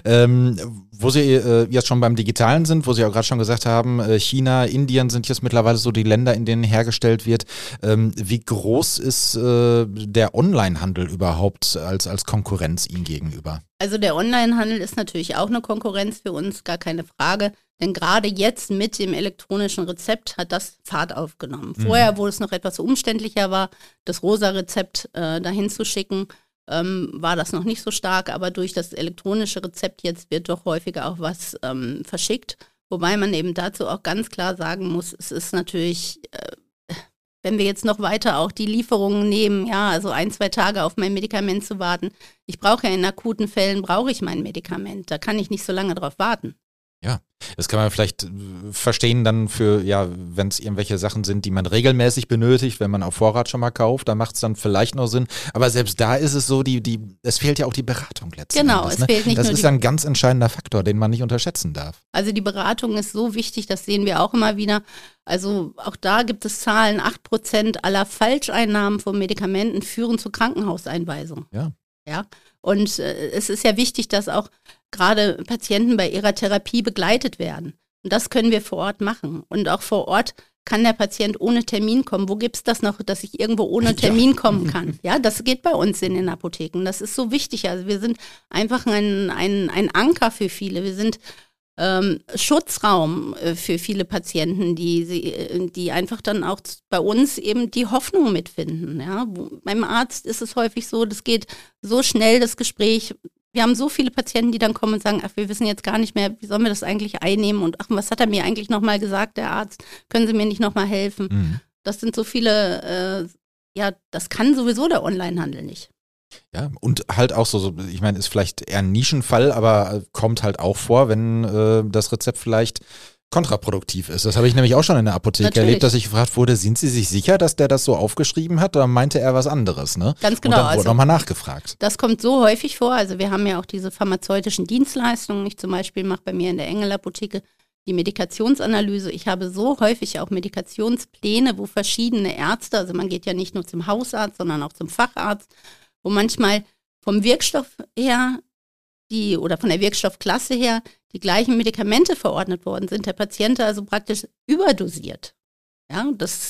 Ähm, wo Sie äh, jetzt schon beim Digitalen sind, wo Sie auch gerade schon gesagt haben, äh, China, Indien sind jetzt mittlerweile so die Länder, in denen hergestellt wird. Ähm, wie groß ist äh, der Onlinehandel überhaupt als, als Konkurrenz Ihnen gegenüber? Also der Onlinehandel ist natürlich auch eine Konkurrenz für uns, gar keine Frage. Denn gerade jetzt mit dem elektronischen Rezept hat das Fahrt aufgenommen. Vorher, mhm. wo es noch etwas umständlicher war, das rosa Rezept äh, dahin zu schicken, Ähm, war das noch nicht so stark, aber durch das elektronische Rezept jetzt wird doch häufiger auch was ähm, verschickt. Wobei man eben dazu auch ganz klar sagen muss, es ist natürlich, äh, wenn wir jetzt noch weiter auch die Lieferungen nehmen, ja, also ein, zwei Tage auf mein Medikament zu warten. Ich brauche ja in akuten Fällen, brauche ich mein Medikament. Da kann ich nicht so lange drauf warten. Ja, das kann man vielleicht verstehen dann für, ja, wenn es irgendwelche Sachen sind, die man regelmäßig benötigt, wenn man auf Vorrat schon mal kauft, da macht es dann vielleicht noch Sinn. Aber selbst da ist es so, die, die, es fehlt ja auch die Beratung letztendlich. Genau, Endes, es ne? fehlt nicht Das nur ist die ein ganz entscheidender Faktor, den man nicht unterschätzen darf. Also die Beratung ist so wichtig, das sehen wir auch immer wieder. Also auch da gibt es Zahlen, acht Prozent aller Falscheinnahmen von Medikamenten führen zur Krankenhauseinweisung. Ja. Ja, und äh, es ist ja wichtig, dass auch gerade Patienten bei ihrer Therapie begleitet werden. Und das können wir vor Ort machen. Und auch vor Ort kann der Patient ohne Termin kommen. Wo gibt es das noch, dass ich irgendwo ohne Termin ja. kommen kann? Ja, das geht bei uns in den Apotheken. Das ist so wichtig. Also wir sind einfach ein, ein, ein Anker für viele. Wir sind ähm, Schutzraum äh, für viele Patienten, die, sie, die einfach dann auch bei uns eben die Hoffnung mitfinden. Ja? Wo, beim Arzt ist es häufig so, das geht so schnell, das Gespräch. Wir haben so viele Patienten, die dann kommen und sagen, ach, wir wissen jetzt gar nicht mehr, wie sollen wir das eigentlich einnehmen und ach, was hat er mir eigentlich nochmal gesagt, der Arzt, können Sie mir nicht nochmal helfen? Mhm. Das sind so viele, äh, ja, das kann sowieso der Onlinehandel nicht. Ja, und halt auch so, ich meine, ist vielleicht eher ein Nischenfall, aber kommt halt auch vor, wenn äh, das Rezept vielleicht kontraproduktiv ist. Das habe ich nämlich auch schon in der Apotheke Natürlich. erlebt, dass ich gefragt wurde, sind Sie sich sicher, dass der das so aufgeschrieben hat? Oder meinte er was anderes? Ne? Ganz genau. Und dann wurde also, nochmal nachgefragt. Das kommt so häufig vor. Also wir haben ja auch diese pharmazeutischen Dienstleistungen. Ich zum Beispiel mache bei mir in der Engel-Apotheke die Medikationsanalyse. Ich habe so häufig auch Medikationspläne, wo verschiedene Ärzte, also man geht ja nicht nur zum Hausarzt, sondern auch zum Facharzt, wo manchmal vom Wirkstoff her die oder von der Wirkstoffklasse her die gleichen Medikamente verordnet worden sind, der Patient also praktisch überdosiert. Ja, das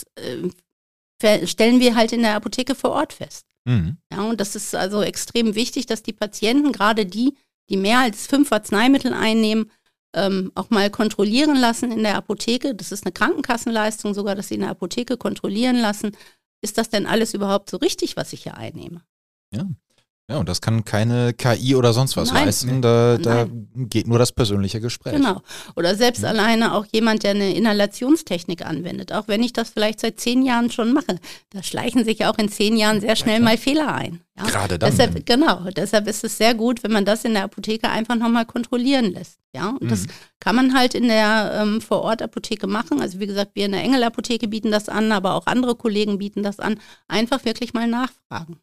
äh, stellen wir halt in der Apotheke vor Ort fest. Mhm. Ja, und das ist also extrem wichtig, dass die Patienten, gerade die, die mehr als fünf Arzneimittel einnehmen, ähm, auch mal kontrollieren lassen in der Apotheke. Das ist eine Krankenkassenleistung sogar, dass sie in der Apotheke kontrollieren lassen. Ist das denn alles überhaupt so richtig, was ich hier einnehme? Ja. Ja, und das kann keine K I oder sonst was Nein. leisten. Da, da Nein. geht nur das persönliche Gespräch. Genau. Oder selbst Ja. alleine auch jemand, der eine Inhalationstechnik anwendet. Auch wenn ich das vielleicht seit zehn Jahren schon mache, da schleichen sich ja auch in zehn Jahren sehr schnell mal Fehler ein. Ja? Gerade dann. Deshalb, genau. Deshalb ist es sehr gut, wenn man das in der Apotheke einfach nochmal kontrollieren lässt. Ja, und Mhm. das kann man halt in der ähm, Vor-Ort-Apotheke machen. Also wie gesagt, wir in der Engel-Apotheke bieten das an, aber auch andere Kollegen bieten das an. Einfach wirklich mal nachfragen.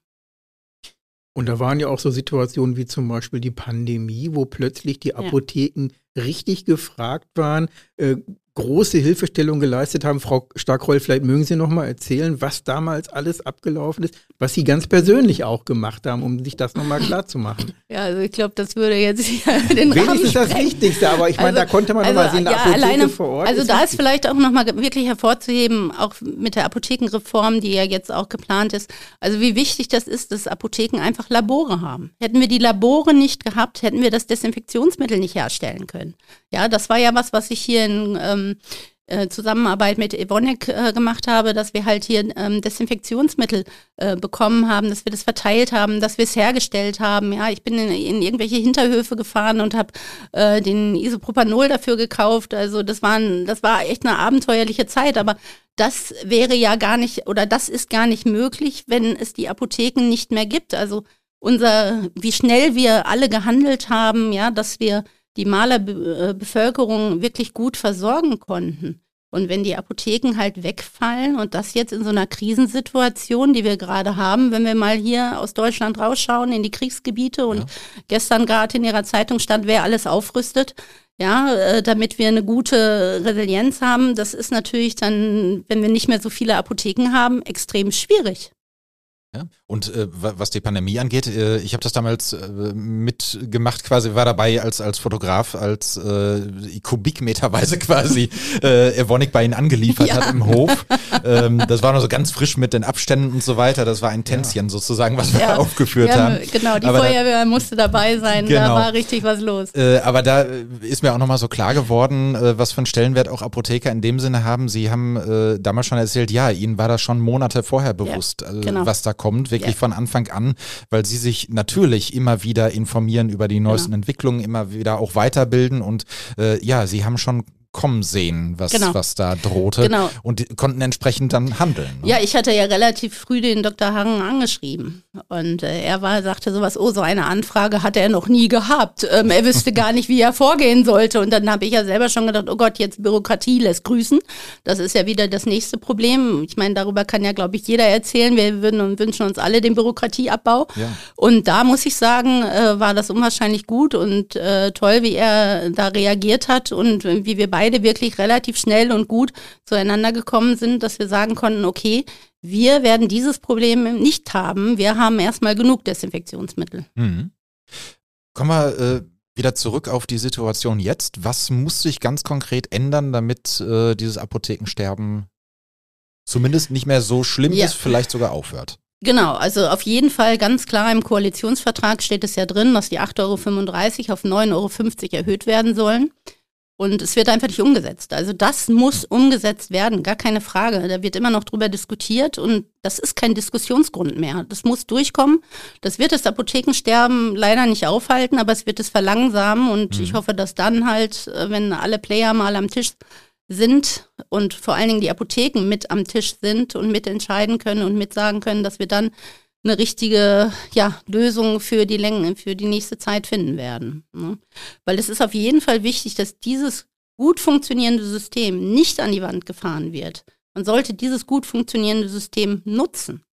Und da waren ja auch so Situationen wie zum Beispiel die Pandemie, wo plötzlich die Apotheken ja. richtig gefragt waren, äh, große Hilfestellung geleistet haben. Frau Starkroll, vielleicht mögen Sie noch mal erzählen, was damals alles abgelaufen ist, was Sie ganz persönlich auch gemacht haben, um sich das noch mal klar zu machen. Ja, also ich glaube, das würde jetzt hier den Rahmen Wenigstens das sprengen. Wichtigste, aber ich meine, Also- da konnte man also, noch mal sehen, eine ja, Apotheke alleine- vor Ort Also ist da ist wichtig. vielleicht auch nochmal wirklich hervorzuheben, auch mit der Apothekenreform, die ja jetzt auch geplant ist, also wie wichtig das ist, dass Apotheken einfach Labore haben. Hätten wir die Labore nicht gehabt, hätten wir das Desinfektionsmittel nicht herstellen können. Ja, das war ja was, was ich hier in ähm, äh, Zusammenarbeit mit Evonik äh, gemacht habe, dass wir halt hier ähm, Desinfektionsmittel äh, bekommen haben, dass wir das verteilt haben, dass wir es hergestellt haben. Ja, ich bin in, in irgendwelche Hinterhöfe gefahren und habe äh, den Isopropanol dafür gekauft. Also das war, ein, das war echt eine abenteuerliche Zeit, aber das wäre ja gar nicht, oder das ist gar nicht möglich, wenn es die Apotheken nicht mehr gibt. Also unser, wie schnell wir alle gehandelt haben, ja, dass wir die Malerbevölkerung wirklich gut versorgen konnten. Und wenn die Apotheken halt wegfallen und das jetzt in so einer Krisensituation, die wir gerade haben, wenn wir mal hier aus Deutschland rausschauen in die Kriegsgebiete und Ja. gestern gerade in ihrer Zeitung stand, wer alles aufrüstet, ja, äh, damit wir eine gute Resilienz haben, das ist natürlich dann, wenn wir nicht mehr so viele Apotheken haben, extrem schwierig. Ja. Und äh, wa- was die Pandemie angeht, äh, ich habe das damals äh, mitgemacht, quasi war dabei als als Fotograf, als äh, kubikmeterweise quasi äh, Evonik bei ihnen angeliefert Ja. hat im Hof. Ähm, das war noch so ganz frisch mit den Abständen und so weiter. Das war ein Tänzchen sozusagen, was wir Ja. aufgeführt Wir haben. haben, genau, die Aber da- Feuerwehr musste dabei sein, Genau. da war richtig was los. Äh, aber da äh, ist mir auch nochmal so klar geworden, äh, was für einen Stellenwert auch Apotheker in dem Sinne haben. Sie haben äh, damals schon erzählt, ja, Ihnen war das schon Monate vorher bewusst, äh, genau. was da kommt, wirklich Ja. von Anfang an, weil Sie sich natürlich immer wieder informieren über die neuesten Genau. Entwicklungen, immer wieder auch weiterbilden und äh, ja, Sie haben schon kommen sehen, was, Genau. was da drohte Genau. und die konnten entsprechend dann handeln. Ne? Ja, ich hatte ja relativ früh den Doktor Harren angeschrieben und äh, er war, sagte sowas, oh, so eine Anfrage hat er noch nie gehabt. Ähm, er wüsste gar nicht, wie er vorgehen sollte und dann habe ich ja selber schon gedacht, oh Gott, jetzt Bürokratie lässt grüßen. Das ist ja wieder das nächste Problem. Ich meine, darüber kann ja, glaube ich, jeder erzählen. Wir würden und wünschen uns alle den Bürokratieabbau. Ja. Und da muss ich sagen, äh, war das unwahrscheinlich gut und äh, toll, wie er da reagiert hat und äh, wie wir beide wirklich relativ schnell und gut zueinander gekommen sind, dass wir sagen konnten, okay, wir werden dieses Problem nicht haben. Wir haben erstmal genug Desinfektionsmittel. Mhm. Kommen wir äh, wieder zurück auf die Situation jetzt. Was muss sich ganz konkret ändern, damit äh, dieses Apothekensterben zumindest nicht mehr so schlimm Ja. ist, vielleicht sogar aufhört? Genau, also auf jeden Fall ganz klar im Koalitionsvertrag steht es ja drin, dass die acht Euro fünfunddreißig auf neun Euro fünfzig erhöht werden sollen. Und es wird einfach nicht umgesetzt. Also das muss umgesetzt werden, gar keine Frage. Da wird immer noch drüber diskutiert und das ist kein Diskussionsgrund mehr. Das muss durchkommen. Das wird das Apothekensterben leider nicht aufhalten, aber es wird es verlangsamen und Mhm. ich hoffe, dass dann halt, äh, wenn alle Player mal am Tisch sind und vor allen Dingen die Apotheken mit am Tisch sind und mitentscheiden können und mitsagen können, dass wir dann eine richtige ja, Lösung für die Längen, für die nächste Zeit finden werden. Ne? Weil es ist auf jeden Fall wichtig, dass dieses gut funktionierende System nicht an die Wand gefahren wird. Man sollte dieses gut funktionierende System nutzen.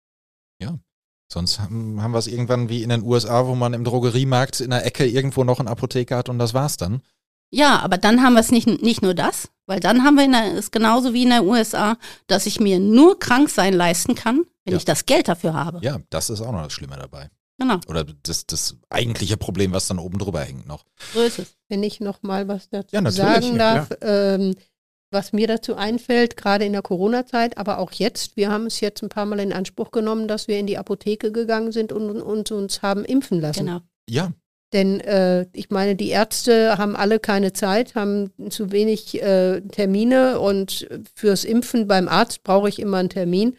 Sonst haben, haben wir es irgendwann wie in den U S A, wo man im Drogeriemarkt in der Ecke irgendwo noch einen Apotheker hat und das war's dann. Ja, aber dann haben wir es nicht, nicht nur das, weil dann haben wir in der, ist genauso wie in der U S A, dass ich mir nur krank sein leisten kann, wenn Ja. ich das Geld dafür habe. Ja, das ist auch noch das Schlimme dabei. Genau, Oder das, das eigentliche Problem, was dann oben drüber hängt noch. so ist es. Wenn ich noch mal was dazu Ja, natürlich, sagen ja, darf, ähm, was mir dazu einfällt, gerade in der Corona-Zeit, aber auch jetzt, wir haben es jetzt ein paar Mal in Anspruch genommen, dass wir in die Apotheke gegangen sind und, und, und uns haben impfen lassen. Genau. Ja, Denn äh, ich meine, die Ärzte haben alle keine Zeit, haben zu wenig äh, Termine und fürs Impfen beim Arzt brauche ich immer einen Termin.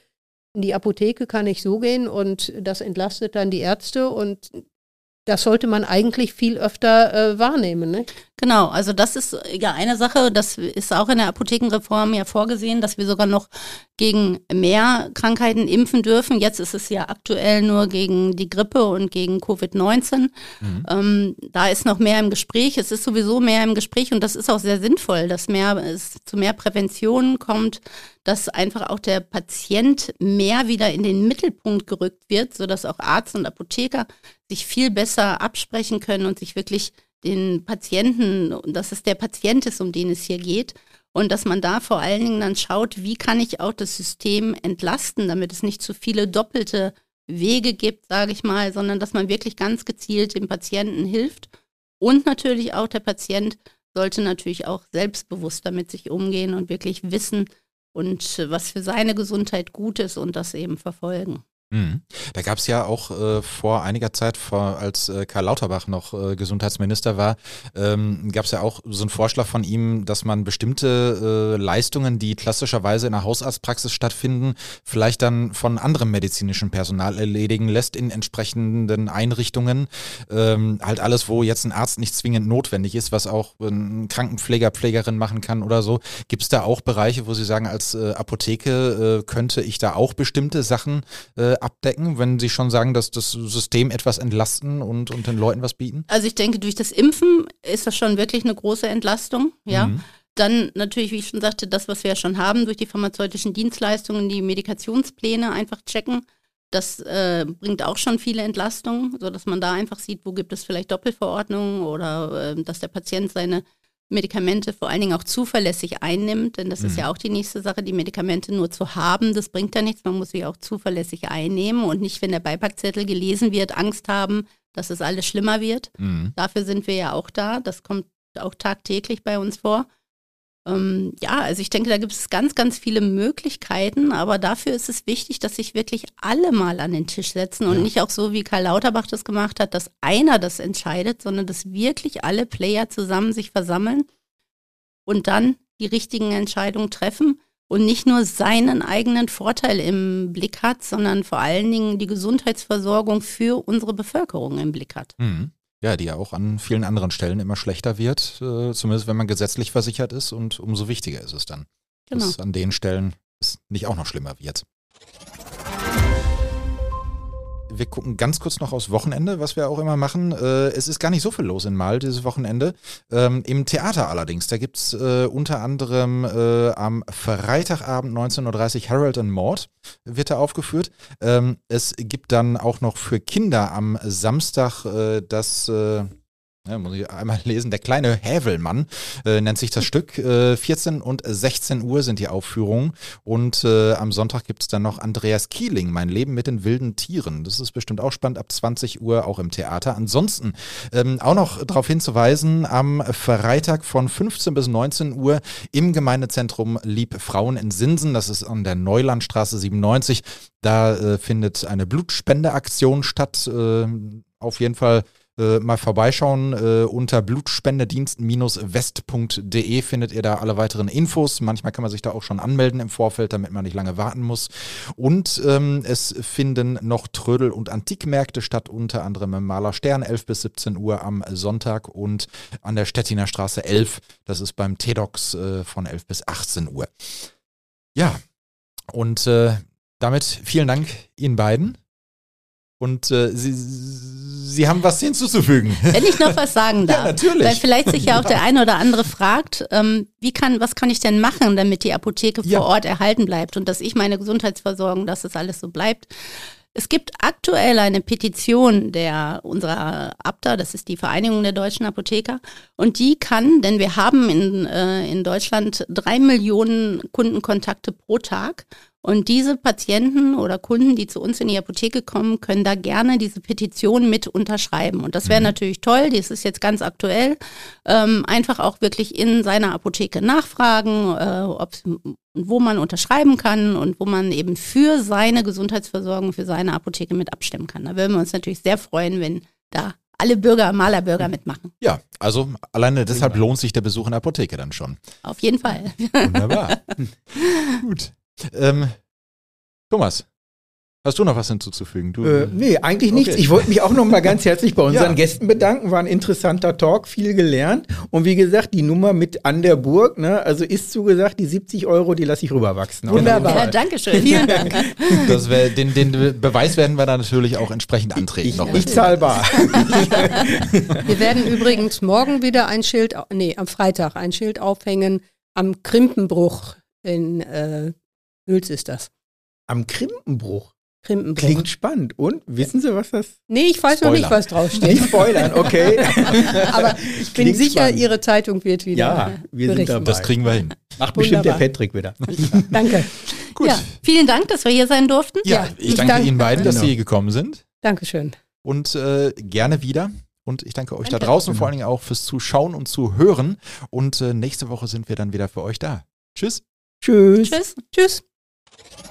in die Apotheke kann ich so gehen und das entlastet dann die Ärzte und das sollte man eigentlich viel öfter äh, wahrnehmen, ne? Genau, also das ist ja eine Sache, das ist auch in der Apothekenreform ja vorgesehen, dass wir sogar noch gegen mehr Krankheiten impfen dürfen. Jetzt ist es ja aktuell nur gegen die Grippe und gegen Covid neunzehn. Mhm. Ähm, da ist noch mehr im Gespräch. Es ist sowieso mehr im Gespräch und das ist auch sehr sinnvoll, dass mehr, es zu mehr Prävention kommt, dass einfach auch der Patient mehr wieder in den Mittelpunkt gerückt wird, sodass auch Arzt und Apotheker sich viel besser absprechen können und sich wirklich den Patienten, dass es der Patient ist, um den es hier geht. Und dass man da vor allen Dingen dann schaut, wie kann ich auch das System entlasten, damit es nicht zu viele doppelte Wege gibt, sage ich mal, sondern dass man wirklich ganz gezielt dem Patienten hilft. Und natürlich auch der Patient sollte natürlich auch selbstbewusst damit sich umgehen und wirklich wissen und was für seine Gesundheit gut ist und das eben verfolgen. Mhm. Da gab es ja auch äh, vor einiger Zeit, vor, als äh, Karl Lauterbach noch äh, Gesundheitsminister war, ähm, gab es ja auch so einen Vorschlag von ihm, dass man bestimmte äh, Leistungen, die klassischerweise in der Hausarztpraxis stattfinden, vielleicht dann von anderem medizinischen Personal erledigen lässt in entsprechenden Einrichtungen. Ähm, halt alles, wo jetzt ein Arzt nicht zwingend notwendig ist, was auch ein Krankenpfleger, Pflegerin machen kann oder so. Gibt es da auch Bereiche, wo Sie sagen, als äh, Apotheke äh, könnte ich da auch bestimmte Sachen äh, abdecken, wenn Sie schon sagen, dass das System etwas entlasten und, und den Leuten was bieten? Also ich denke, durch das Impfen ist das schon wirklich eine große Entlastung, ja. Mhm. Dann natürlich, wie ich schon sagte, das, was wir ja schon haben, durch die pharmazeutischen Dienstleistungen, die Medikationspläne einfach checken, das äh, bringt auch schon viele Entlastungen, sodass man da einfach sieht, wo gibt es vielleicht Doppelverordnungen oder äh, dass der Patient seine Medikamente vor allen Dingen auch zuverlässig einnimmt, denn das mhm. ist ja auch die nächste Sache, die Medikamente nur zu haben, das bringt ja nichts, man muss sie auch zuverlässig einnehmen und nicht, wenn der Beipackzettel gelesen wird, Angst haben, dass es alles schlimmer wird. Mhm. Dafür sind wir ja auch da, das kommt auch tagtäglich bei uns vor. Ähm, ja, also ich denke, da gibt es ganz, ganz viele Möglichkeiten, aber dafür ist es wichtig, dass sich wirklich alle mal an den Tisch setzen und ja. nicht auch so, wie Karl Lauterbach das gemacht hat, dass einer das entscheidet, sondern dass wirklich alle Player zusammen sich versammeln und dann die richtigen Entscheidungen treffen und nicht nur seinen eigenen Vorteil im Blick hat, sondern vor allen Dingen die Gesundheitsversorgung für unsere Bevölkerung im Blick hat. Mhm. Ja, die ja auch an vielen anderen Stellen immer schlechter wird, äh, zumindest wenn man gesetzlich versichert ist und umso wichtiger ist es dann, genau. dass an den Stellen es nicht auch noch schlimmer wird. Wir gucken ganz kurz noch aufs Wochenende, was wir auch immer machen. Äh, es ist gar nicht so viel los in Marl dieses Wochenende. Ähm, Im Theater allerdings, da gibt es äh, unter anderem äh, am Freitagabend neunzehn Uhr dreißig Harold and Maude wird da aufgeführt. Ähm, es gibt dann auch noch für Kinder am Samstag äh, das... Äh, Ja, muss ich einmal lesen. Der kleine Hävelmann äh, nennt sich das Stück. Äh, vierzehn und sechzehn Uhr sind die Aufführungen. Und äh, am Sonntag gibt es dann noch Andreas Kieling, Mein Leben mit den wilden Tieren. Das ist bestimmt auch spannend, ab zwanzig Uhr auch im Theater. Ansonsten ähm, auch noch darauf hinzuweisen, am Freitag von fünfzehn bis neunzehn Uhr im Gemeindezentrum Lieb Frauen in Sinsen. Das ist an der Neulandstraße siebenundneunzig. Da äh, findet eine Blutspendeaktion statt. Äh, auf jeden Fall Äh, mal vorbeischauen. Äh, unter blutspendedienst west punkt de findet ihr da alle weiteren Infos. Manchmal kann man sich da auch schon anmelden im Vorfeld, damit man nicht lange warten muss. Und ähm, es finden noch Trödel- und Antikmärkte statt, unter anderem im Maler Stern, elf bis siebzehn Uhr am Sonntag und an der Stettiner Straße elf. Das ist beim T-Docs äh, von elf bis achtzehn Uhr. Ja, und äh, damit vielen Dank Ihnen beiden. Und äh, Sie, Sie haben was hinzuzufügen. Wenn ich noch was sagen darf. Ja, natürlich. Weil vielleicht sich ja auch der eine oder andere fragt, ähm, wie kann, was kann ich denn machen, damit die Apotheke ja. vor Ort erhalten bleibt und dass ich meine Gesundheitsversorgung, dass das alles so bleibt. Es gibt aktuell eine Petition der unserer A B D A, das ist die Vereinigung der deutschen Apotheker, und die kann, denn wir haben in, äh, in Deutschland drei Millionen Kundenkontakte pro Tag. Und diese Patienten oder Kunden, die zu uns in die Apotheke kommen, können da gerne diese Petition mit unterschreiben. Und das wäre mhm. natürlich toll, das ist jetzt ganz aktuell. Ähm, einfach auch wirklich in seiner Apotheke nachfragen, äh, ob, wo man unterschreiben kann und wo man eben für seine Gesundheitsversorgung, für seine Apotheke mit abstimmen kann. Da würden wir uns natürlich sehr freuen, wenn da alle Bürger, Malerbürger mitmachen. Ja, also alleine deshalb lohnt sich der Besuch in der Apotheke dann schon. Auf jeden Fall. Wunderbar. Gut. Ähm, Thomas, Hast du noch was hinzuzufügen? Du, Äh, nee, eigentlich nichts. Okay. Ich wollte mich auch noch mal ganz herzlich bei unseren Ja. Gästen bedanken. War ein interessanter Talk, viel gelernt. Und wie gesagt, die Nummer mit an der Burg, ne, also ist zugesagt, die siebzig Euro, die lasse ich rüberwachsen. Wunderbar. Ja, danke schön. Vielen Dank. Das wär, den, den Beweis werden wir dann natürlich auch entsprechend antreten. Ich, noch. ich zahlbar. Wir werden übrigens morgen wieder ein Schild, au- nee, am Freitag ein Schild aufhängen am Krimpenbruch in äh, Hüls ist das. Am Krimpenbruch. Krimpenbruch. Klingt spannend. Und wissen Sie, was das? Nee, ich weiß noch Spoiler. nicht, was draufsteht. Nicht spoilern, okay. Aber ich bin Klingt sicher, spannend. Ihre Zeitung wird wieder Ja, wir sind berichten. dabei. Das kriegen wir hin. Macht bestimmt der Wunderbar. Patrick wieder. Danke. Gut. Ja, vielen Dank, dass wir hier sein durften. Ja, Ja, ich ich danke danke- Ihnen beiden, dass Genau. Sie gekommen sind. Dankeschön. Und äh, gerne wieder. Und ich danke euch da Danke. draußen vor allen Dingen auch fürs Zuschauen und Zuhören. Und äh, nächste Woche sind wir dann wieder für euch da. Tschüss. Tschüss. Tschüss. Tschüss.